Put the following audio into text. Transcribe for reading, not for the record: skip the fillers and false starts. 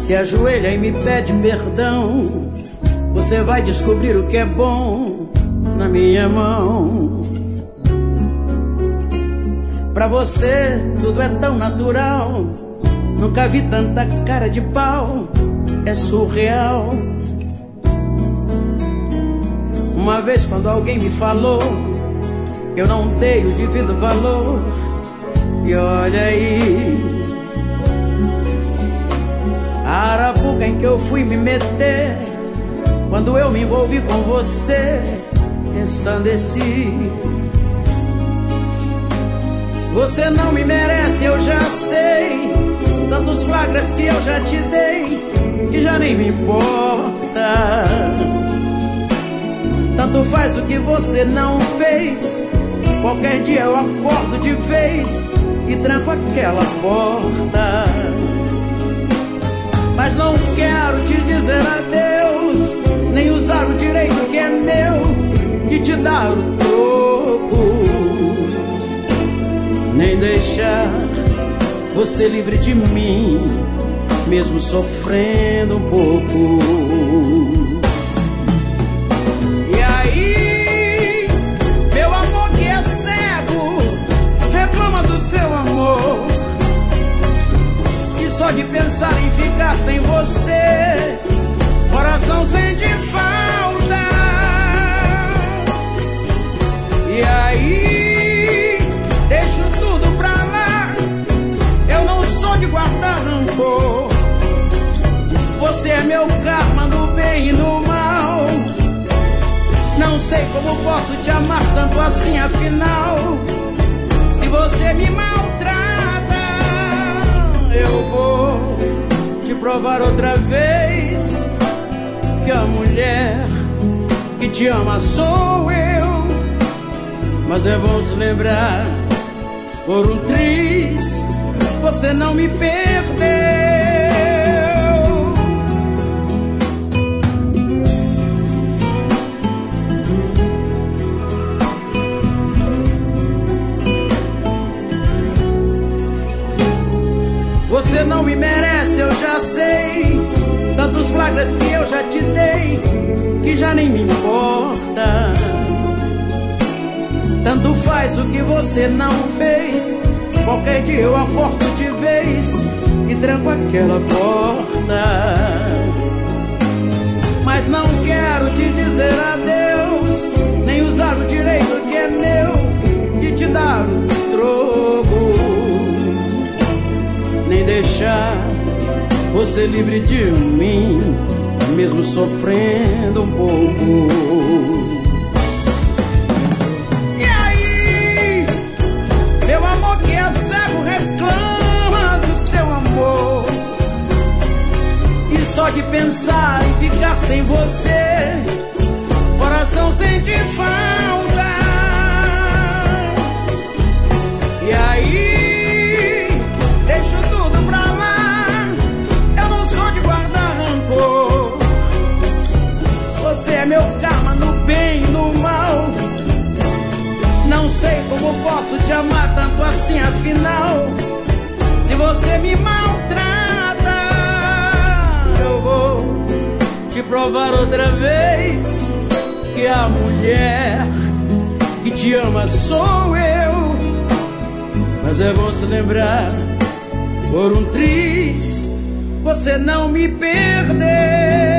se ajoelha e me pede perdão. Você vai descobrir o que é bom na minha mão. Pra você tudo é tão natural, nunca vi tanta cara de pau, é surreal. Uma vez quando alguém me falou, eu não dei o devido valor. E olha aí, a arapuca em que eu fui me meter, quando eu me envolvi com você, ensandeci. Você não me merece, eu já sei, tantos flagras que eu já te dei, que já nem me importa. Tanto faz o que você não fez, qualquer dia eu acordo de vez e tranco aquela porta. Mas não quero te dizer adeus, nem usar o direito que é meu de te dar o troco, nem deixar você livre de mim, mesmo sofrendo um pouco. E aí, meu amor que é cego, reclama do seu amor, e só de pensar em ficar sem você, coração sente falta. E aí, deixo tudo pra lá, eu não sou de guardar rancor. Você é meu karma no bem e no mal. Não sei como posso te amar tanto assim, afinal. Se você me maltrata, eu vou te provar outra vez que a mulher que te ama sou eu. Mas é bom se lembrar, por um triz você não me perdeu. Você não me merece, eu já sei, tantos flagras que eu já te dei, que já nem me importa. Tanto faz o que você não fez, qualquer dia eu acordo de vez e tranco aquela porta. Mas não quero te dizer adeus, nem usar o direito que é meu de te dar o troco, nem deixar você livre de mim, mesmo sofrendo um pouco. Meu amor que é cego reclama do seu amor, e só de pensar em ficar sem você, coração sente falta. E aí, deixo tudo pra lá, eu não sou de guardar rancor. Você é meu karma no bem e no mal. Não sei como posso te amar tanto assim, afinal. Se você me maltrata, eu vou te provar outra vez que a mulher que te ama sou eu. Mas é bom se lembrar, por um triz você não me perdeu.